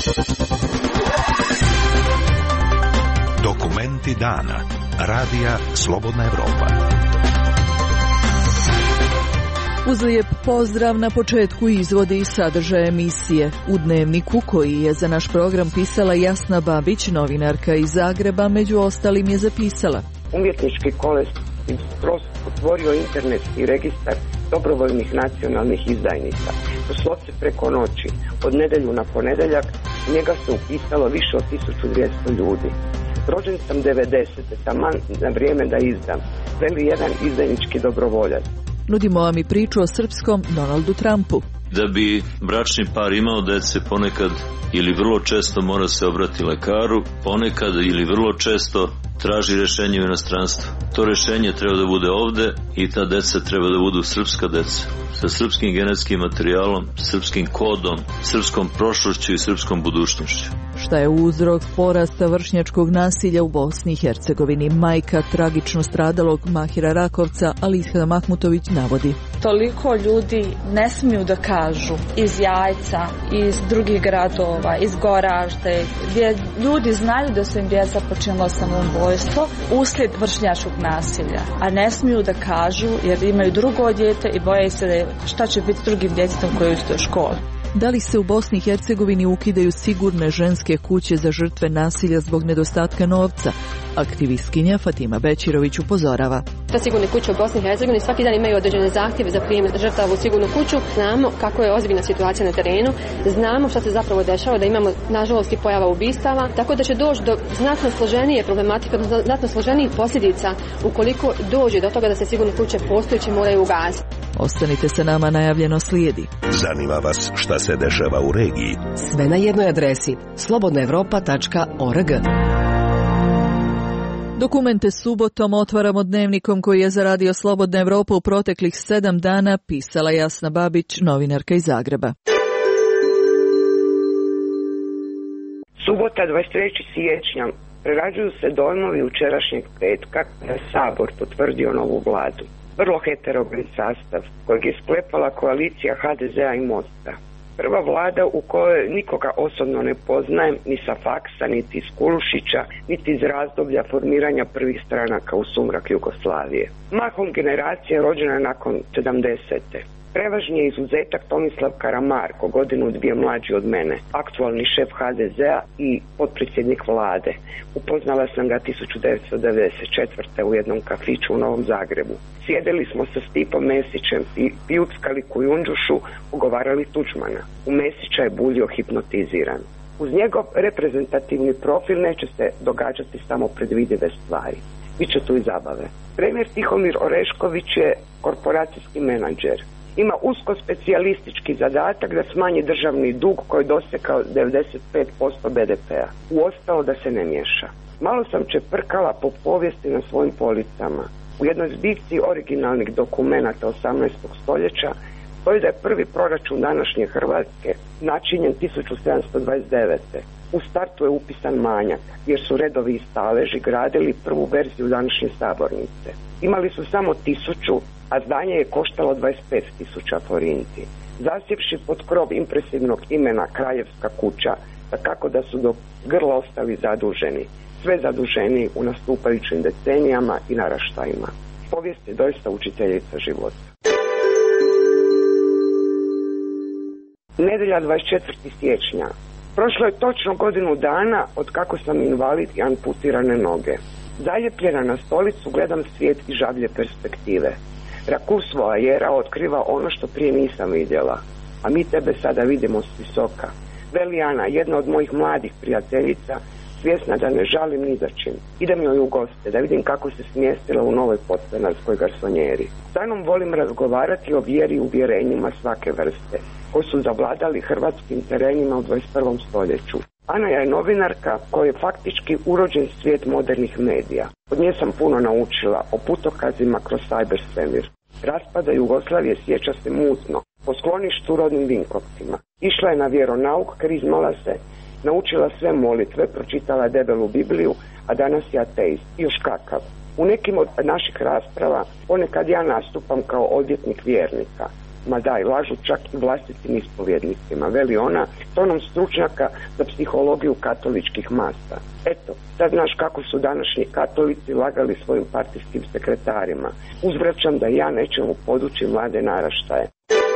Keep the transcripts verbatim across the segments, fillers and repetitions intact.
Dokumenti dana. Radija Slobodna Evropa. Uz lijep pozdrav na početku izvodi i sadržaje emisije. U dnevniku koji je za naš program pisala Jasna Babić, novinarka iz Zagreba, među ostalim je zapisala: Umjetnički kolektiv otvorio internetski registar dobrovoljnih nacionalnih izdajnika. Doslovce preko noći, od nedelju na ponedeljak, u njega se upisalo više od tisuću dvjesto ljudi. Rođen sam devedesete, taman na vrijeme da izdam, veli jedan izdajnički dobrovoljac. Nudimo vam i priču o srpskom Donaldu Trumpu. Da bi bračni par imao dece, ponekad ili vrlo često mora se obrati lekaru, ponekad ili vrlo često traži rješenje u inostranstvu. To rješenje treba da bude ovde i ta deca treba da budu srpska deca, sa srpskim genetskim materijalom, srpskim kodom, srpskom prošlošću i srpskom budućnošću. Šta je uzrok porasta vršnjačkog nasilja u Bosni i Hercegovini? Majka tragično stradalog Mahira Rakovca, Aliha Mahmutović, navodi: Toliko ljudi ne smiju da kažu iz Jajca, iz drugih gradova, iz Goražde, gdje ljudi znaju da su im djeca počinila samoubojstvo uslijed vršnjačkog nasilja, a ne smiju da kažu jer imaju drugo dijete i boje se šta će biti s drugim djetetom koji je u školi. Da li se u Bosni i Hercegovini ukidaju sigurne ženske kuće za žrtve nasilja zbog nedostatka novca? Aktivistkinja Fatima Bećirović upozorava: Ta sigurne kuće u Bosni i Hercegovini svaki dan imaju određene zahtjeve za prijem žrtava u sigurnu kuću. Znamo kako je ozbiljna situacija na terenu, znamo šta se zapravo dešava, da imamo nažalost i pojava ubistava, tako da će doći do znatno složenije problematike, do znatno složenijih posljedica ukoliko dođe do toga da se sigurne kuće postojeće moraju ugasiti. Ostanite sa nama, najavljeno slijedi. Zanima vas šta se dešava u regiji? Sve na jednoj adresi: slobodna evropa tačka org. Dokumente subotom otvaramo dnevnikom koji je za Radio Slobodna Evropa u proteklih sedam dana pisala Jasna Babić, novinarka iz Zagreba. Subota dvadeset trećeg siječnja. Prerađuju se dojmovi učerašnjeg petka kada je Sabor potvrdio novu vladu. Vrlo heterogen sastav kojeg je sklepala koalicija ha de zea i Mosta. Prva vlada u kojoj nikoga osobno ne poznajem, ni sa faksa, niti iz Kulušića, niti iz razdoblja formiranja prvih stranaka u sumrak Jugoslavije. Mahom generacija rođena nakon sedamdesete. Prevažni je izuzetak Tomislav Karamarko, godinu dvije mlađi od mene, aktualni šef ha de zea i potpredsjednik vlade. Upoznala sam ga tisuću devetsto devedeset četvrte. u jednom kafiću u Novom Zagrebu. Sjedili smo sa Stipom Mesićem i pijuckali kujundžušu, ugovarali Tuđmana. U Mesića je buljio hipnotiziran. Uz njegov reprezentativni profil neće se događati samo predvidive stvari. Biće tu i zabave. Premijer Tihomir Orešković je korporacijski menadžer. Ima usko specijalistički zadatak da smanji državni dug koji je dosekao devedeset pet posto be de pea. U ostalo da se ne miješa. Malo sam čeprkala po povijesti na svojim policama. U jednoj zbirci originalnih dokumenata osamnaestog stoljeća stoji da je prvi proračun današnje Hrvatske načinjen tisuću sedamsto dvadeset devete. U startu je upisan manjak, jer su redovi i staleži gradili prvu verziju današnje sabornice. Imali su samo tisuću, a zdanje je koštalo dvadeset pet tisuća forinti. Zasjevši pod krov impresivnog imena Kraljevska kuća, tako da su do grla ostali zaduženi, sve zaduženi u nastupajućim decenijama i naraštajima. Povijest je doista učiteljica života. Nedjelja dvadeset četvrtog siječnja. Prošlo je točno godinu dana od kako sam invalid i amputirane noge. Zaljepljena na stolicu gledam svijet i žablje perspektive. Rakus voajera otkriva ono što prije nisam vidjela, a mi tebe sada vidimo s visoka. Veli Ana, jedna od mojih mladih prijateljica, svjesna da ne žalim ni za čim. Idem joj u goste, da vidim kako se smjestila u novoj podstanarskoj garsonjeri. Danom volim razgovarati o vjeri i uvjerenjima svake vrste, koji su zavladali hrvatskim terenima u dvadeset prvom stoljeću. Ana je novinarka koja je faktički urođen svijet modernih medija. Od nje sam puno naučila o putokazima kroz cyber svemir. Raspada Jugoslavije sjeća se mutno, po skloništu u rodnim Vinkovcima. Išla je na vjeronauk, kriznula se, naučila sve molitve, pročitala debelu Bibliju, a danas je ateist. Još kakav. U nekim od naših rasprava ponekad ja nastupam kao odvjetnik vjernika. ma daj, lažu čak i vlastitim ispovjednicima, veli ona, tonom stručnjaka za psihologiju katoličkih masa. Eto, sad znaš kako su današnji katolici lagali svojim partijskim sekretarima. Uzvraćam da ja nečemu podučim mlade naraštaje.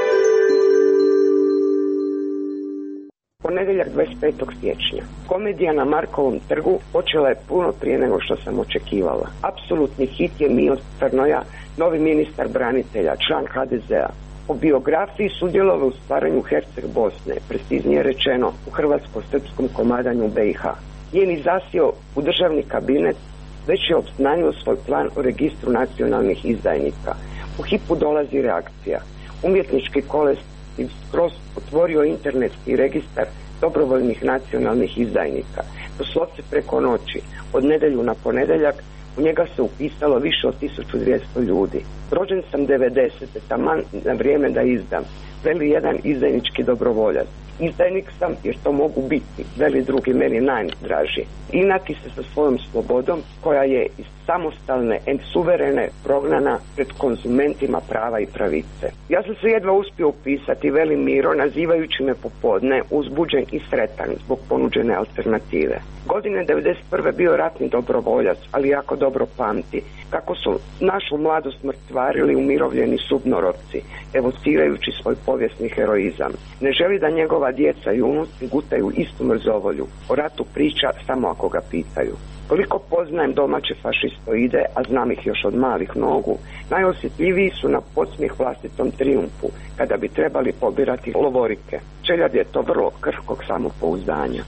Ponedjeljak dvadeset petog siječnja. Komedija na Markovom trgu počela je puno prije nego što sam očekivala. Apsolutni hit je Mio Crnoja, novi ministar branitelja, član ha de zea. O biografiji sudjelovao u stvaranju Herceg Bosne, preciznije rečeno u hrvatsko-srpskom komadanju be i ha. Njen izasio u državni kabinet, već je obznanio svoj plan o registru nacionalnih izdajnika. U hipu dolazi reakcija. Umjetnički kolektiv skroz otvorio internetski registar dobrovoljnih nacionalnih izdajnika. Doslovce preko noći, od nedjelju na ponedjeljak, u njega se upisalo više od tisuću dvjesto ljudi. Rođen sam devedesete, taman na vrijeme da izdam, veli jedan izdajnički dobrovoljac. Izdajnik sam jer to mogu biti, veli drugi, meni najdraži. Inati se sa svojom slobodom koja je iz samostalne and suverene prognana pred konzumentima prava i pravice. Ja sam se jedva uspio upisati, veli Miro, nazivajući me popodne uzbuđen i sretan zbog ponuđene alternative. Godine devedeset prve bio ratni dobrovoljac, ali jako dobro pamti kako su našu mladost mrtvarili umirovljeni subnorovci, evocirajući svoj povijesni heroizam. Ne želi da njegova djeca i unuci gutaju istu mrzovolju. O ratu priča samo ako ga pitaju. Koliko poznajem domaće fašistoide, a znam ih još od malih nogu, najosjetljiviji su na podsmijeh vlastitom trijumfu, kada bi trebali pobirati lovorike. Čeljad je to vrlo krhkog samopouzdanja.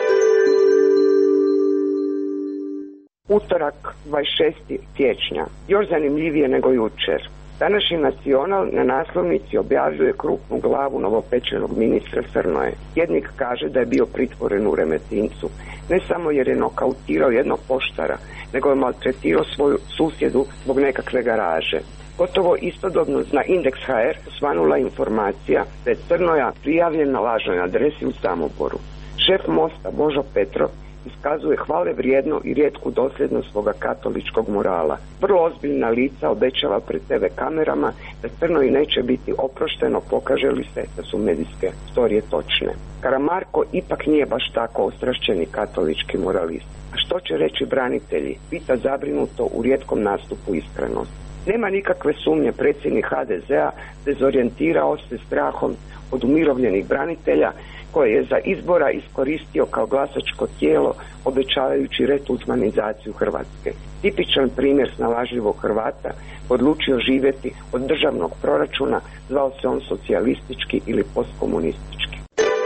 Utorak, dvadeset šestog siječnja, još zanimljivije nego jučer. Današnji Nacional na naslovnici objavljuje krupnu glavu novopečenog ministra Crnoje. Jednik kaže da je bio pritvoren u Remetincu, ne samo jer je nokautirao jednog poštara, nego je maltretirao svoju susjedu zbog nekakve garaže. Gotovo istodobno na Indeks ha er svanula informacija da je Crnoja prijavljen na lažnoj adresi u Samoboru. Šef Mosta Božo Petrov iskazuje hvale vrijedno i rijetku dosljednost svoga katoličkog morala. Vrlo ozbiljna lica obećava pred te ve kamerama da Crnoji neće biti oprošteno pokaže li se da su medijske storije točne. Karamarko ipak nije baš tako ostrašćeni katolički moralist. A što će reći branitelji? Pita zabrinuto u rijetkom nastupu iskrenost. Nema nikakve sumnje, predsjednik ha de zea dezorijentirao se strahom od umirovljenih branitelja koje je za izbora iskoristio kao glasačko tijelo obećavajući retuđmanizaciju Hrvatske. Tipičan primjer snalažljivog Hrvata odlučio živjeti od državnog proračuna, zvao se on socijalistički ili postkomunistički.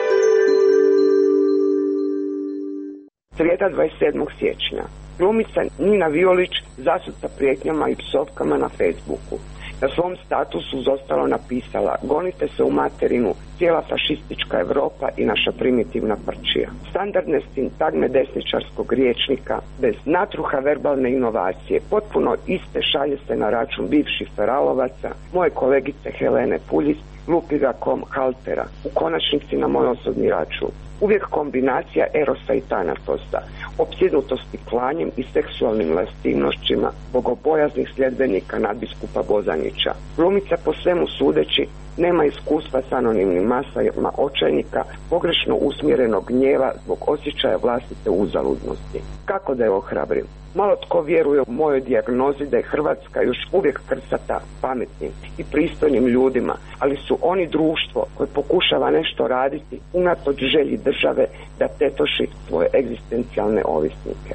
Srijeda dvadeset sedmog siječnja. Glumica Nina Violić zasuta prijetnjama i psovkama na Facebooku. Na svom statusu zostalo napisala: gonite se u materinu, cijela fašistička Europa i naša primitivna prčija. Standardne sintagme desničarskog riječnika, bez natruha verbalne inovacije, potpuno iste šalje se na račun bivših feralovaca, moje kolegice Helene Puljis, Lupiga kom Haltera, u konačnici na moj osobni račun. Uvijek kombinacija erosa i tanatosa, opsjednutosti klanjem i seksualnim lastivnošćima bogobojaznih sljedbenika nadbiskupa Bozanića. Glumica po svemu sudeći nema iskustva s anonimnim masama očajnika, pogrešno usmjerenog gnjeva zbog osjećaja vlastite uzaludnosti. Kako da je ohrabrim? Malo tko vjeruje u mojoj dijagnozi da je Hrvatska još uvijek krcata pametnim i pristojnim ljudima, ali su oni društvo koje pokušava nešto raditi unatoč želji države da tetoši svoje egzistencijalne ovisnike.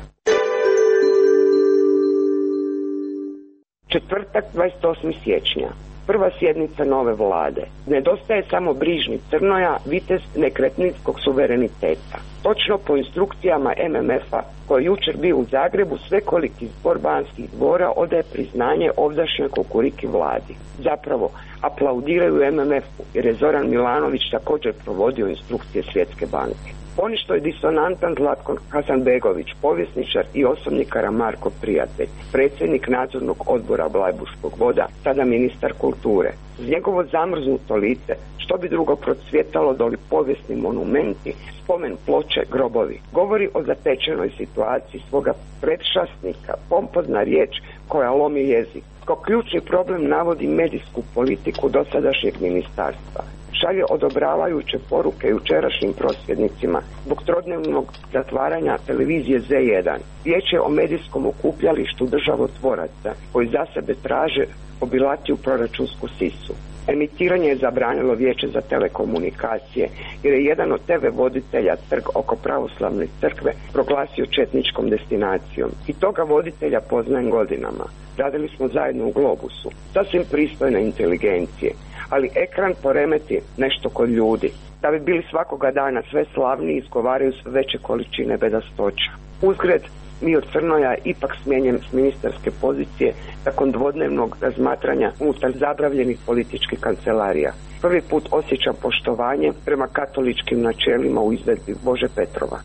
Četvrtak, dvadeset osmog siječnja. Prva sjednica nove vlade. Nedostaje samo brižni Crnoja, vitez nekretninskog suvereniteta. Točno po instrukcijama em em efa koji je jučer bio u Zagrebu, svekoliki zbor banskih dvora odaje priznanje ovdašnjoj Kukuriku vladi. Zapravo, aplaudiraju em em efu jer je Zoran Milanović također provodio instrukcije Svjetske banke. Poništo je disonantan Zlatko Hasanbegović, povjesničar i osobni Karamarkov prijatelj, predsjednik nadzornog odbora Blajburškog voda, sada ministar kulture. Z njegovo zamrznuto lice, što bi drugo procvjetalo doli povijesni monumenti, spomen ploče, grobovi. Govori o zatečenoj situaciji svoga predšasnika, pompozna riječ koja lomi jezik. Kao ključni problem navodi medijsku politiku dosadašnjeg ministarstva. Šalje odobravajuće poruke jučerašnjim prosvjednicima zbog trodnevnog zatvaranja televizije Z jedan. Vijeće o medijskom okupljalištu državotvoraca koji za sebe traže obilati u proračunsku sisu. Emitiranje je zabranilo Vijeće za telekomunikacije jer je jedan od te ve voditelja trg oko pravoslavne crkve proglasio četničkom destinacijom. I toga voditelja poznajem godinama. Radili smo zajedno u Globusu. Sasvim pristojne inteligencije. Ali ekran poremeti nešto kod ljudi. Da bi bili svakoga dana sve slavniji, izgovaraju sve veće količine bedastoća. Uzgred, mi od Crnoja ipak smijenjen s ministarske pozicije nakon dvodnevnog razmatranja unutar zabravljenih političkih kancelarija. Prvi put osjećam poštovanje prema katoličkim načelima u izvedbi Bože Petrova.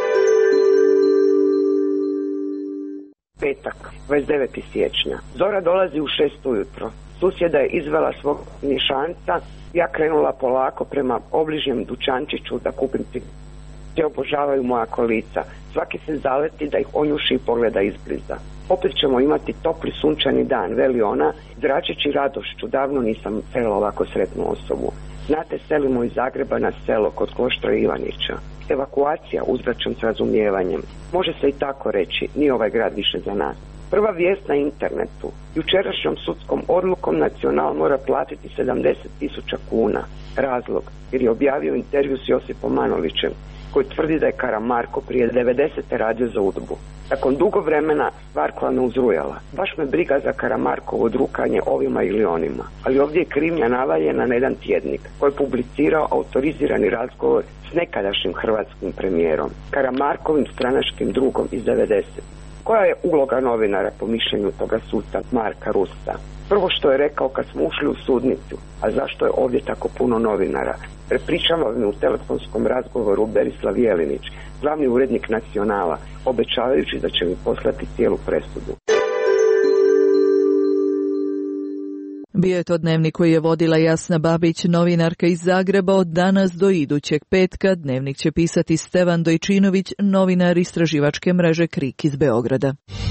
Petak, dvadeset devetog siječnja. Zora dolazi u šest ujutro. Susjeda je izvela svog nišanca, ja krenula polako prema obližnjem dućančiću da kupim cigaretu. Te obožavaju moja kolica. Svaki se zaleti da ih onjuši i pogleda izbliza. Opet ćemo imati topli sunčani dan, veli ona, zračeći radošću. Davno nisam srela ovako sretnu osobu. Znate, selimo iz Zagreba na selo kod Kloštra Ivanića. Evakuacija, uzvraćam s razumijevanjem. Može se i tako reći, nije ovaj grad više za nas. Prva vijest na internetu. Jučerašnjom sudskom odlukom Nacional mora platiti sedamdeset tisuća kuna. Razlog, jer je objavio intervju s Josipom Manolićem, koji tvrdi da je Karamarko prije devedesete radio za udbu. Nakon dugo vremena stvar koja me uzrujala. Baš me briga za Karamarkovo drukanje ovima ili onima. Ali ovdje je krivnja navaljena na jedan tjednik koji je publicirao autorizirani razgovor s nekadašnjim hrvatskim premijerom, Karamarkovim stranačkim drugom iz devedesetih. Koja je uloga novinara po mišljenju toga suca Marka Rusta? Prvo što je rekao kad smo ušli u sudnicu, a zašto je ovdje tako puno novinara? Prepričava mi u telefonskom razgovoru Berislav Jelinić, glavni urednik Nacionala, obećavajući da će mi poslati cijelu presudu. Bio je to dnevnik koji je vodila Jasna Babić, novinarka iz Zagreba. Od danas do idućeg petka dnevnik će pisati Stevan Dojčinović, novinar istraživačke mreže Krik iz Beograda.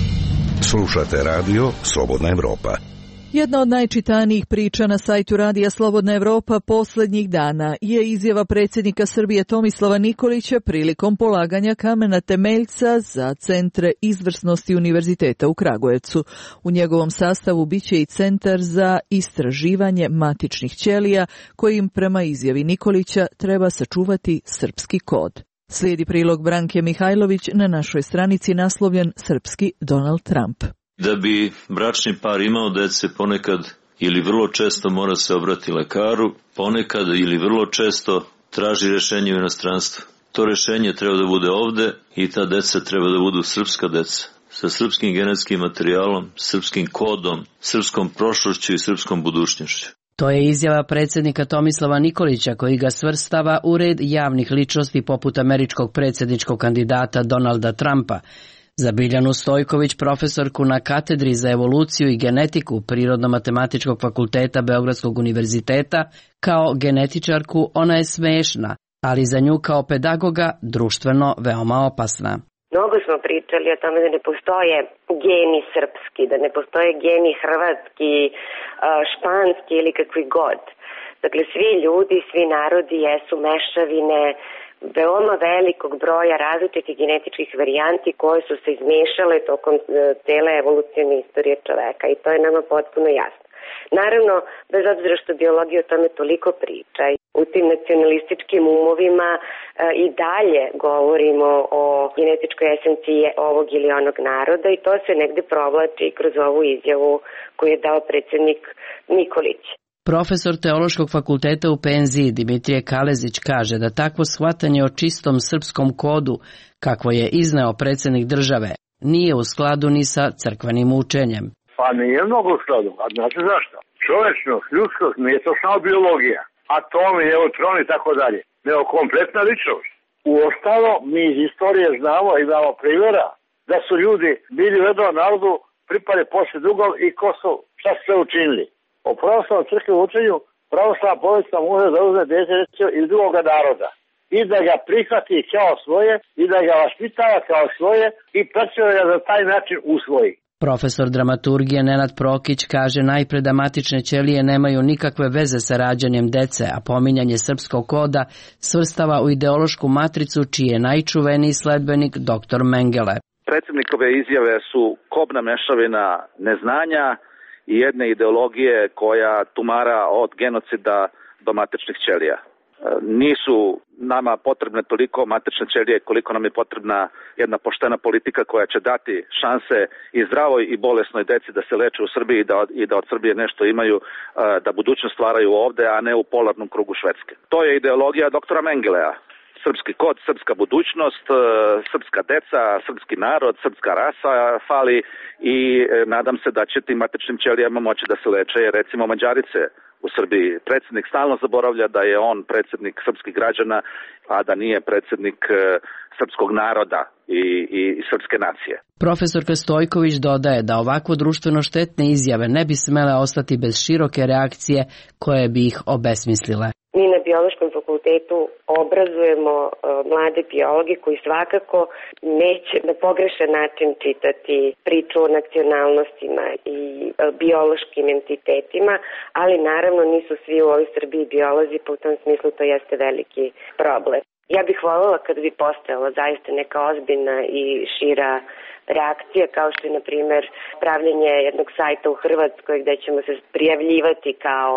Slušate radio Slobodna Evropa. Jedna od najčitanijih priča na sajtu Radija Slobodna Evropa posljednjih dana je izjava predsjednika Srbije Tomislava Nikolića prilikom polaganja kamena temeljca za centre izvrsnosti Univerziteta u Kragujevcu. U njegovom sastavu biće i centar za istraživanje matičnih ćelija, kojim prema izjavi Nikolića treba sačuvati srpski kod. Slijedi prilog Branke Mihajlović na našoj stranici naslovljen Srpski Donald Trump. Da bi bračni par imao dece, ponekad ili vrlo često mora se obrati lekaru, ponekad ili vrlo često traži rješenje u inostranstvu. To rješenje treba da bude ovde i ta deca treba da budu srpska deca, sa srpskim genetskim materijalom, srpskim kodom, srpskom prošlošću i srpskom budućnošću. To je izjava predsjednika Tomislava Nikolića, koji ga svrstava u red javnih ličnosti poput američkog predsjedničkog kandidata Donalda Trumpa. Za Biljanu Stojković, profesorku na katedri za evoluciju i genetiku Prirodno-matematičkog fakulteta Beogradskog univerziteta, kao genetičarku ona je smešna, ali za nju kao pedagoga društveno veoma opasna. Mnogo smo pričali o tome da ne postoje geni srpski, da ne postoje geni hrvatski, španski ili kakvi god. Dakle, svi ljudi, svi narodi jesu mešavine veoma velikog broja različitih genetičkih varijanti koje su se izmešale tokom cele evolucijne istorije čoveka i to je nama potpuno jasno. Naravno, bez obzira što biologija o tome toliko priča, u tim nacionalističkim umovima e, i dalje govorimo o genetičkoj esenciji ovog ili onog naroda i to se negde provlači kroz ovu izjavu koju je dao predsjednik Nikolić. Profesor Teološkog fakulteta u Penziji Dimitrije Kalezić kaže da takvo shvatanje o čistom srpskom kodu, kakvo je izneo predsjednik države, nije u skladu ni sa crkvenim učenjem. Pa nije mnogo u skladu, a znate zašto? Čovečnost, ljudskost nije to samo biologija, atomi, neutroni i tako dalje, nego kompletna ličnost. U ostalo, mi iz istorije znamo i imamo primjera da su ljudi bili u jednom narodu, pripali poslije drugog i ko su, šta su sve učinili. O pravoslavnom crkvenom učenju, pravoslavna povijest može da uzme dete iz drugoga naroda i da ga prihvati kao svoje i da ga vaspitava kao svoje i predsjedno ga za taj način usvoji. Profesor dramaturgije Nenad Prokić kaže najpre da matične ćelije nemaju nikakve veze sa rađanjem dece, a pominjanje srpskog koda svrstava u ideološku matricu čiji je najčuveniji sledbenik doktor Mengele. Predsjednikove izjave su kobna mešavina neznanja i jedne ideologije koja tumara od genocida do matičnih ćelija. Nisu nama potrebne toliko matične ćelije koliko nam je potrebna jedna poštena politika koja će dati šanse i zdravoj i bolesnoj deci da se leče u Srbiji i da, i da od Srbije nešto imaju, da budućnost stvaraju ovde, a ne u polarnom krugu Švedske. To je ideologija doktora Mengelea. Srpski kod, srpska budućnost, srpska deca, srpski narod, srpska rasa fali i nadam se da će tim matičnim ćelijama moći da se leče, jer recimo Mađarice u Srbiji. Predsjednik stalno zaboravlja da je on predsjednik srpskih građana, a da nije predsjednik srpskog naroda i, i, i srpske nacije. Profesorka Stojković dodaje da ovako društveno štetne izjave ne bi smele ostati bez široke reakcije koje bi ih obesmislile. Mi na Biološkom fakultetu obrazujemo uh, mlade biologe koji svakako neće na pogrešan način čitati priču o nacionalnostima i uh, biološkim entitetima, ali naravno nisu svi u ovoj Srbiji biolozi, pa u tom smislu to jeste veliki problem. Ja bih voljela kad bi postojala zaista neka ozbiljna i šira reakcija, kao što je, na primjer, pravljenje jednog sajta u Hrvatskoj gde ćemo se prijavljivati kao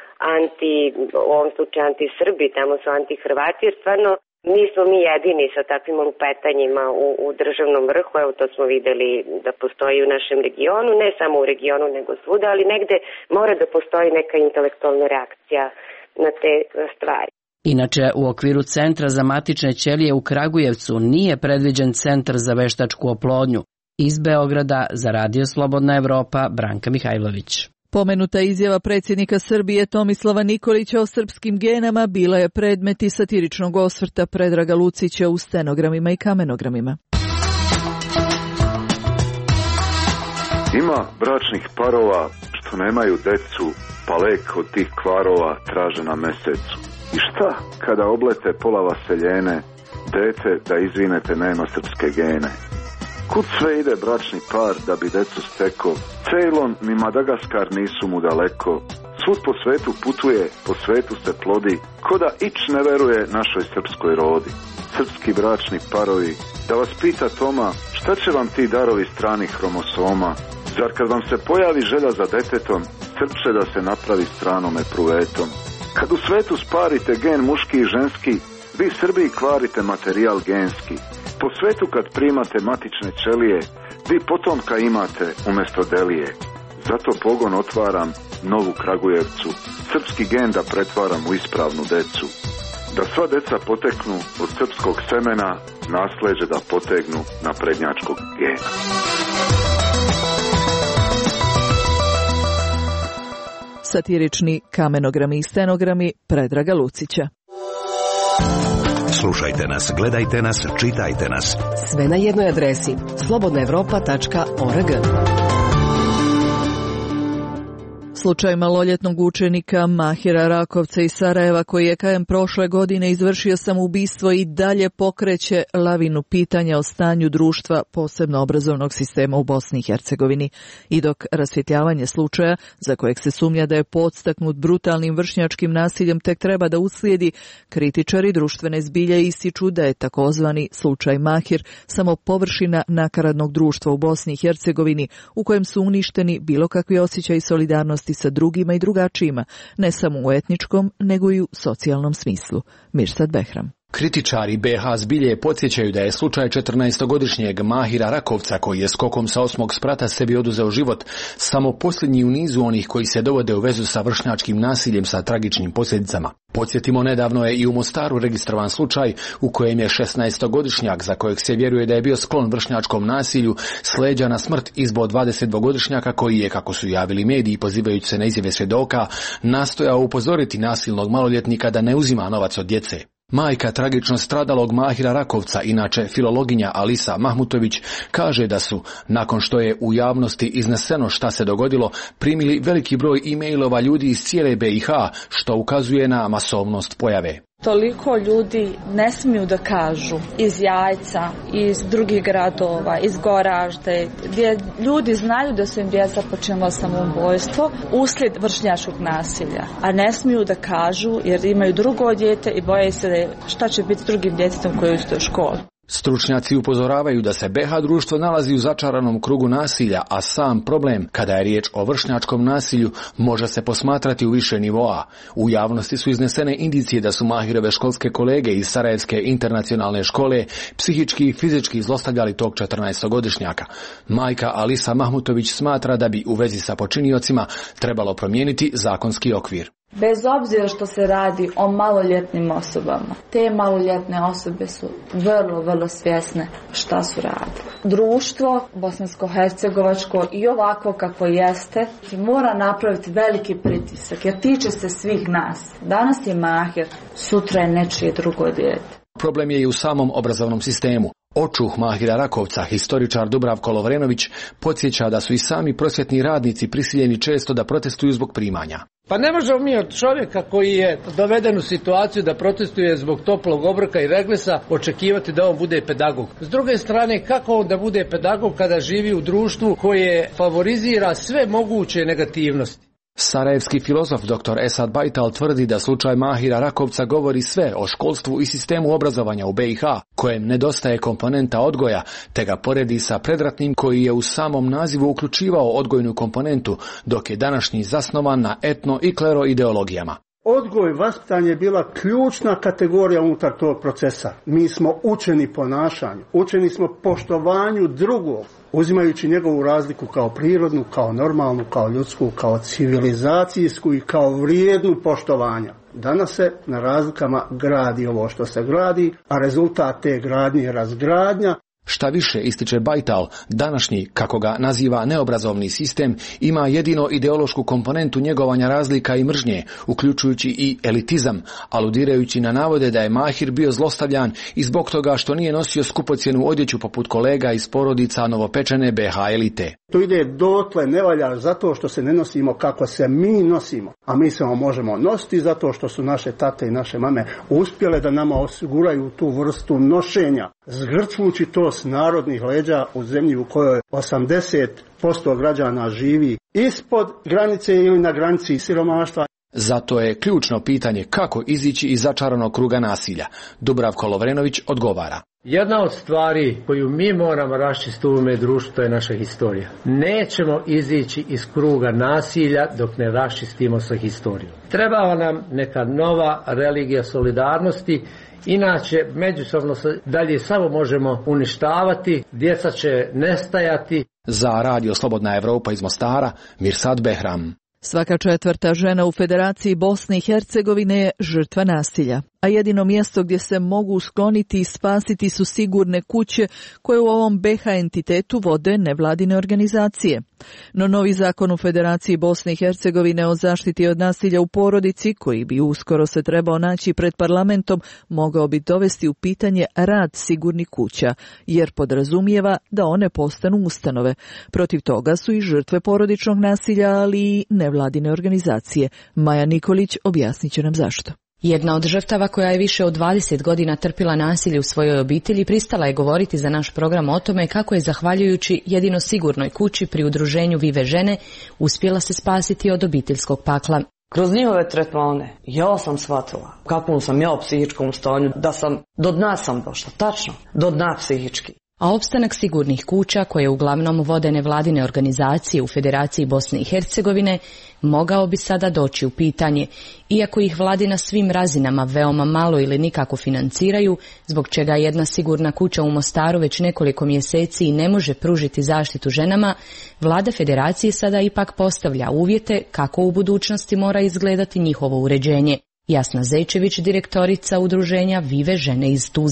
anti, u ovom slučaju anti-Srbi, tamo su anti-Hrvati, jer stvarno nismo mi jedini sa takvim lupetanjima u, u državnom vrhu, evo to smo videli da postoji u našem regionu, ne samo u regionu nego svuda, ali negde mora da postoji neka intelektualna reakcija na te stvari. Inače, u okviru Centra za matične ćelije u Kragujevcu nije predviđen centar za veštačku oplodnju. Iz Beograda za Radio Slobodna Evropa, Branka Mihajlović. Pomenuta izjava predsjednika Srbije Tomislava Nikolića o srpskim genama bila je predmet i satiričnog osvrta Predraga Lucića u stenogramima i kamenogramima. Ima bračnih parova što nemaju decu, pa lek od tih kvarova traže na mesecu. I šta kada oblete pola vaseljene, dete da izvinete nema srpske gene? Kud sve ide bračni par da bi decu steko? Ceylon ni Madagaskar nisu mu daleko. Svud po svetu putuje, po svetu se plodi, ko da ič ne veruje našoj srpskoj rodi. Srpski bračni parovi, da vas pita Toma, šta će vam ti darovi stranih hromosoma? Zar kad vam se pojavi želja za detetom, srpše da se napravi stranom epruvetom? Kad u svetu sparite gen muški i ženski, vi Srbiji kvarite materijal genski. Po svetu kad primate matične ćelije, vi potomka imate umjesto delije. Zato pogon otvaram novu Kragujevcu, srpski gen da pretvaram u ispravnu decu. Da sva deca poteknu od srpskog semena, nasleđe da potegnu na prednjačkog gena. Satirični kamenogrami i stenogrami Predraga Lucića. Slušajte nas, gledajte nas, čitajte nas. Sve na jednoj adresi slobodna evropa tačka org. Slučaj maloljetnog učenika Mahira Rakovca iz Sarajeva, koji je krajem prošle godine izvršio samoubistvo, i dalje pokreće lavinu pitanja o stanju društva, posebno obrazovnog sistema u Bosni i Hercegovini. I dok rasvjetljavanje slučaja, za kojeg se sumnja da je podstaknut brutalnim vršnjačkim nasiljem, tek treba da uslijedi, kritičari društvene zbilje ističu da je takozvani slučaj Mahir samo površina nakaradnog društva u Bosni i Hercegovini, u kojem su uništeni bilo kakvi osjećaj solidarnosti sa drugima i drugačijima, ne samo u etničkom, nego i u socijalnom smislu. Mirsad Behram. Kritičari B H zbilje podsjećaju da je slučaj četrnaestogodišnjeg Mahira Rakovca, koji je skokom sa osmog sprata sebi oduzeo život, samo posljednji u nizu onih koji se dovode u vezu sa vršnjačkim nasiljem sa tragičnim posljedicama. Podsjetimo, nedavno je i u Mostaru registrovan slučaj u kojem je šesnaestogodišnjak, za kojeg se vjeruje da je bio sklon vršnjačkom nasilju, s leđa na smrt izbao dvadesetdvogodišnjaka koji je, kako su javili mediji pozivajući se na izjave svjedoka, nastojao upozoriti nasilnog maloljetnika da ne uzima novac od djece. Majka tragično stradalog Mahira Rakovca, inače filologinja Alisa Mahmutović, kaže da su, nakon što je u javnosti izneseno šta se dogodilo, primili veliki broj e-mailova ljudi iz cijele B i H, što ukazuje na masovnost pojave. Toliko ljudi ne smiju da kažu iz Jajca, iz drugih gradova, iz Goražde, gdje ljudi znaju da su im djeca počinila samoubojstvo uslijed vršnjačkog nasilja, a ne smiju da kažu jer imaju drugo dijete i boje se šta će biti s drugim djetetom koje uđe u školu. Stručnjaci upozoravaju da se B iH društvo nalazi u začaranom krugu nasilja, a sam problem, kada je riječ o vršnjačkom nasilju, može se posmatrati u više nivoa. U javnosti su iznesene indicije da su Mahirove školske kolege iz Sarajevske internacionalne škole psihički i fizički zlostavljali tog četrnaestogodišnjaka. Majka Alisa Mahmutović smatra da bi u vezi sa počiniocima trebalo promijeniti zakonski okvir. Bez obzira što se radi o maloljetnim osobama, te maloljetne osobe su vrlo, vrlo svjesne šta su radile. Društvo bosansko-hercegovačko i ovako kako jeste mora napraviti veliki pritisak jer tiče se svih nas. Danas je Mahir, sutra je nečije drugo dijete. Problem je i u samom obrazovnom sistemu. Očuh Mahira Rakovca, historičar Dubravko Lovrenović, podsjeća da su i sami prosvjetni radnici prisiljeni često da protestuju zbog primanja. Pa ne možemo mi od čovjeka koji je doveden u situaciju da protestuje zbog toplog obroka i reglesa očekivati da on bude pedagog. S druge strane, kako on da bude pedagog kada živi u društvu koje favorizira sve moguće negativnosti? Sarajevski filozof doktor Esad Bajtal tvrdi da slučaj Mahira Rakovca govori sve o školstvu i sistemu obrazovanja u B iH, kojem nedostaje komponenta odgoja, te ga poredi sa predratnim koji je u samom nazivu uključivao odgojnu komponentu, dok je današnji zasnovan na etno i klero ideologijama. Odgoj, vaspitanje je bila ključna kategorija unutar tog procesa. Mi smo učeni ponašanju, učeni smo poštovanju drugog, uzimajući njegovu razliku kao prirodnu, kao normalnu, kao ljudsku, kao civilizacijsku i kao vrijednu poštovanja. Danas se na razlikama gradi ovo što se gradi, a rezultat te gradnje je razgradnja. Šta više, ističe Bajtal, današnji, kako ga naziva neobrazovni sistem, ima jedino ideološku komponentu njegovanja razlika i mržnje, uključujući i elitizam, aludirajući na navode da je Mahir bio zlostavljan i zbog toga što nije nosio skupocjenu odjeću poput kolega iz porodica novopečene B iH elite. To ide dotle, ne valja zato što se ne nosimo kako se mi nosimo, a mi se možemo nositi zato što su naše tate i naše mame uspjele da nama osiguraju tu vrstu nošenja, zgrčujući to s narodnih leđa u zemlji u kojoj osamdeset posto građana živi ispod granice ili na granici siromaštva. Zato je ključno pitanje kako izići iz začaranog kruga nasilja. Dubravko Lovrenović odgovara. Jedna od stvari koju mi moramo raščistiti u ovome društvu, to je naša historija. Nećemo izići iz kruga nasilja dok ne raščistimo sa historijom. Treba nam neka nova religija solidarnosti, inače međusobno se dalje samo možemo uništavati, djeca će nestajati. Za Radio Slobodna Evropa iz Mostara, Mirsad Behram. Svaka četvrta žena u Federaciji Bosne i Hercegovine je žrtva nasilja, a jedino mjesto gdje se mogu skloniti i spasiti su sigurne kuće koje u ovom B iH entitetu vode nevladine organizacije. No novi zakon u Federaciji Bosne i Hercegovine o zaštiti od nasilja u porodici, koji bi uskoro se trebao naći pred parlamentom, mogao bi dovesti u pitanje rad sigurnih kuća, jer podrazumijeva da one postanu ustanove. Protiv toga su i žrtve porodičnog nasilja, ali i nevladine organizacije. Maja Nikolić objasnit će nam zašto. Jedna od žrtava koja je više od dvadeset godina trpila nasilje u svojoj obitelji pristala je govoriti za naš program o tome kako je zahvaljujući jedino sigurnoj kući pri udruženju Vive žene uspjela se spasiti od obiteljskog pakla. Kroz njihove tretmane ja sam shvatila kakvom sam ja u psihičkom stanju, da sam do dna sam došla, tačno, do dna psihički. A opstanak sigurnih kuća, koje uglavnom vode nevladine organizacije u Federaciji Bosne i Hercegovine, mogao bi sada doći u pitanje, iako ih vladi na svim razinama veoma malo ili nikako financiraju, zbog čega jedna sigurna kuća u Mostaru već nekoliko mjeseci i ne može pružiti zaštitu ženama, vlada Federacije sada ipak postavlja uvjete kako u budućnosti mora izgledati njihovo uređenje. Jasna Zečević, direktorica udruženja Vive žene iz Tuzle.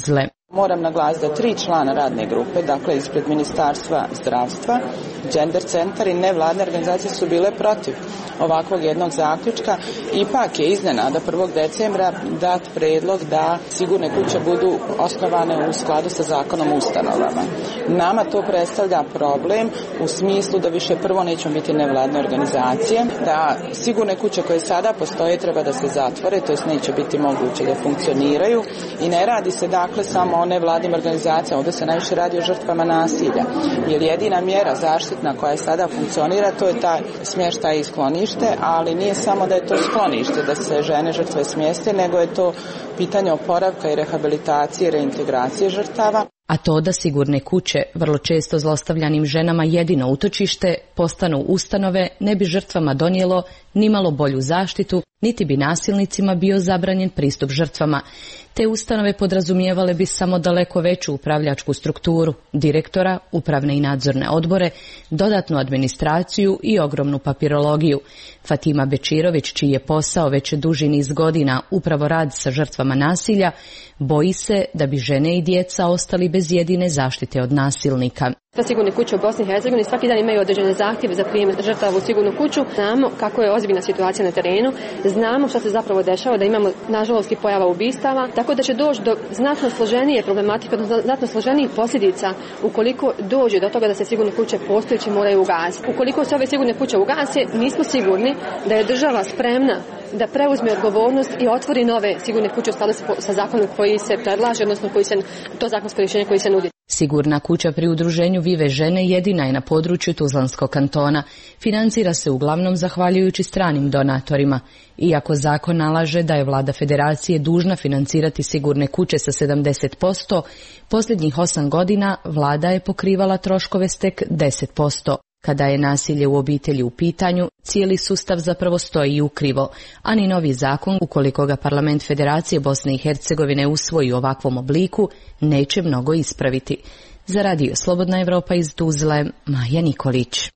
Moram naglasiti da tri člana radne grupe, dakle ispred Ministarstva zdravstva, Gender centar i nevladne organizacije su bile protiv ovakvog jednog zaključka. Ipak je iznenada prvog decembra dat predlog da sigurne kuće budu osnovane u skladu sa zakonom o ustanovama. Nama to predstavlja problem u smislu da više prvo nećemo biti nevladne organizacije, da sigurne kuće koje sada postoje treba da se zatvore, to jest neće biti moguće da funkcioniraju i ne radi se dakle samo o nevladnim organizacijama, ovdje se najviše radi o žrtvama nasilja, jer jedina mjera zaštitna koja sada funkcionira to je taj smještaj i sklonište, ali nije samo da je to sklonište, da se žene žrtve smjeste, nego je to pitanje oporavka i rehabilitacije, reintegracije žrtava. A to da sigurne kuće, vrlo često zlostavljanim ženama jedino utočište, postanu ustanove, ne bi žrtvama donijelo nimalo bolju zaštitu, niti bi nasilnicima bio zabranjen pristup žrtvama. Te ustanove podrazumijevale bi samo daleko veću upravljačku strukturu, direktora, upravne i nadzorne odbore, dodatnu administraciju i ogromnu papirologiju. Fatima Bečirović, čiji je posao već duži niz godina upravo rad sa žrtvama nasilja, boji se da bi žene i djeca ostali bez jedine zaštite od nasilnika. Sve sigurne kuće u Bosni i Hercegovini svaki dan imaju određene zahtjeve za prijem žrtava u sigurnu kuću. Znamo kako je ozbiljna situacija na terenu, znamo što se zapravo dešava, da imamo nažalost i pojava ubistava, tako da će doći do znatno složenije problematike, do znatno složenijih posljedica ukoliko dođe do toga da se sigurne kuće postojeće moraju ugasiti. Ukoliko se ove sigurne kuće ugase, nismo sigurni da je država spremna da preuzme odgovornost i otvori nove sigurne kuće u skladu sa zakonom koji se predlaže, odnosno koji se, to zakonsko rješenje koji se nudi. Sigurna kuća pri udruženju Vive žene jedina je na području Tuzlanskog kantona. Financira se uglavnom zahvaljujući stranim donatorima. Iako zakon nalaže da je vlada federacije dužna financirati sigurne kuće sa sedamdeset posto, posljednjih osam godina vlada je pokrivala troškove s tek deset posto. Kada je nasilje u obitelji u pitanju, cijeli sustav zapravo stoji ukrivo, a ni novi zakon, ukoliko ga Parlament Federacije Bosne i Hercegovine usvoji u ovakvom obliku, neće mnogo ispraviti. Za radio Slobodna Evropa iz Tuzle, Maja Nikolić.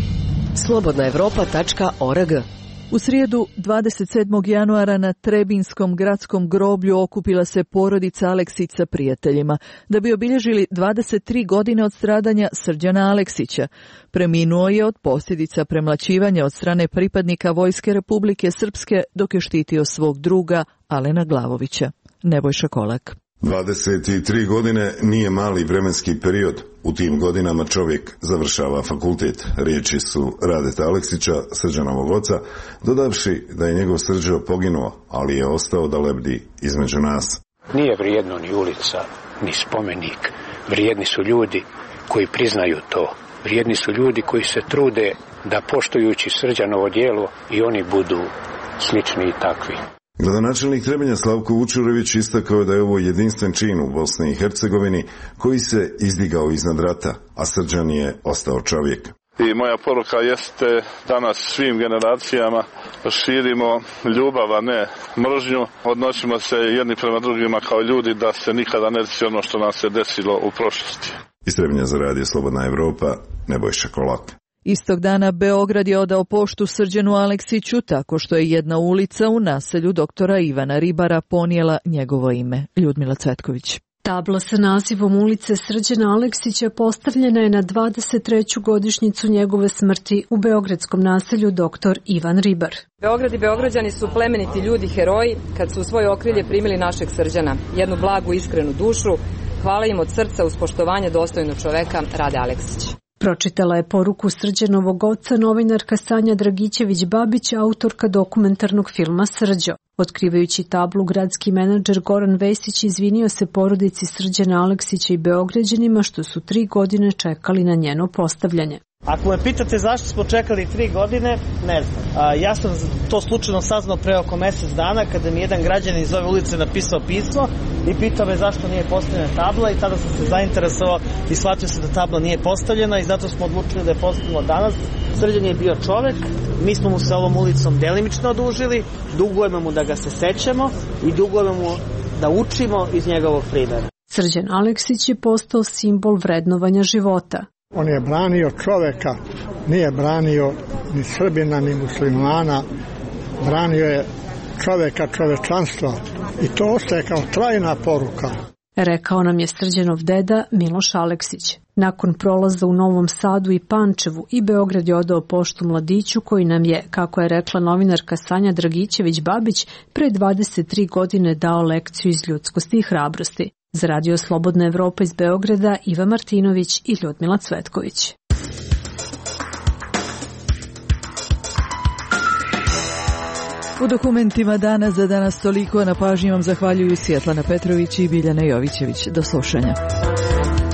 slobodna evropa tačka org. U srijedu dvadeset sedmog januara na Trebinskom gradskom groblju okupila se porodica Aleksić sa prijateljima da bi obilježili dvadeset tri godine od stradanja Srđana Aleksića. Preminuo je od posljedica premlaćivanja od strane pripadnika Vojske Republike Srpske dok je štitio svog druga Alena Glavovića. Nebojša Kolak. dvadeset tri godine nije mali vremenski period. U tim godinama čovjek završava fakultet. Riječi su Radeta Aleksića, Srđanovog oca, dodavši da je njegov Srđo poginuo, ali je ostao da lebdi između nas. Nije vrijedno ni ulica, ni spomenik. Vrijedni su ljudi koji priznaju to. Vrijedni su ljudi koji se trude da poštujući Srđanovo djelo i oni budu slični i takvi. Gradonačelnik Trebinja Slavko Vučurević istakao da je ovo jedinstven čin u Bosni i Hercegovini koji se izdigao iznad rata, a Srđan je ostao čovjek. I moja poruka jeste danas svim generacijama širimo ljubav, a ne mržnju. Odnosimo se jedni prema drugima kao ljudi da se nikada ne desi ono što nam se desilo u prošlosti. Iz Trebinja za radio Slobodna Evropa, Nebojša Kolak. Istog dana Beograd je odao poštu Srđanu Aleksiću tako što je jedna ulica u naselju doktora Ivana Ribara ponijela njegovo ime. Ljudmila Cvetković. Tabla sa nazivom ulice Srđana Aleksića postavljena je na dvadeset treću godišnjicu njegove smrti u beogradskom naselju doktor Ivan Ribar. Beograd i Beograđani su plemeniti ljudi, heroji, kad su u svoje okrilje primili našeg Srđana, jednu blagu iskrenu dušu. Hvala im od srca uz poštovanje dostojnog čoveka Rade Aleksić. Pročitala je poruku Srđanovog oca novinarka Sanja Dragićević-Babić, autorka dokumentarnog filma Srđo. Otkrivajući tablu, gradski menadžer Goran Vesić izvinio se porodici Srđana Aleksića i Beograđanima što su tri godine čekali na njeno postavljanje. Ako me pitate zašto smo čekali tri godine, ne znam. A, ja sam to slučajno saznao pre oko mjesec dana kada mi jedan građanin iz ove ulice napisao pismo i pitao me zašto nije postavljena tabla i tada sam se zainteresovao i shvatio se da tabla nije postavljena i zato smo odlučili da je postavimo danas. Srđan je bio čovek, mi smo mu se ovom ulicom delimično odužili, dugujemo mu da ga se sećamo i dugujemo mu da učimo iz njegovog primjera. Srđan Aleksić je postao simbol vrednovanja života. On je branio čoveka, nije branio ni Srbina, ni muslimana, branio je čoveka, čovečanstva i to ostaje kao trajna poruka. rekao nam je Srđanov deda Miloš Aleksić. Nakon prolaza u Novom Sadu i Pančevu i Beograd je odao poštu mladiću koji nam je, kako je rekla novinarka Sanja Dragićević-Babić, pre dvadeset tri godine dao lekciju iz ljudskosti i hrabrosti. Za Radio Slobodna Evropa iz Beograda, Iva Martinović i Ljudmila Cvetković. U dokumentima dana za danas toliko. Na pažnji vam zahvaljuju Svjetlana Petrović i Biljana Jovićević. Do slušanja.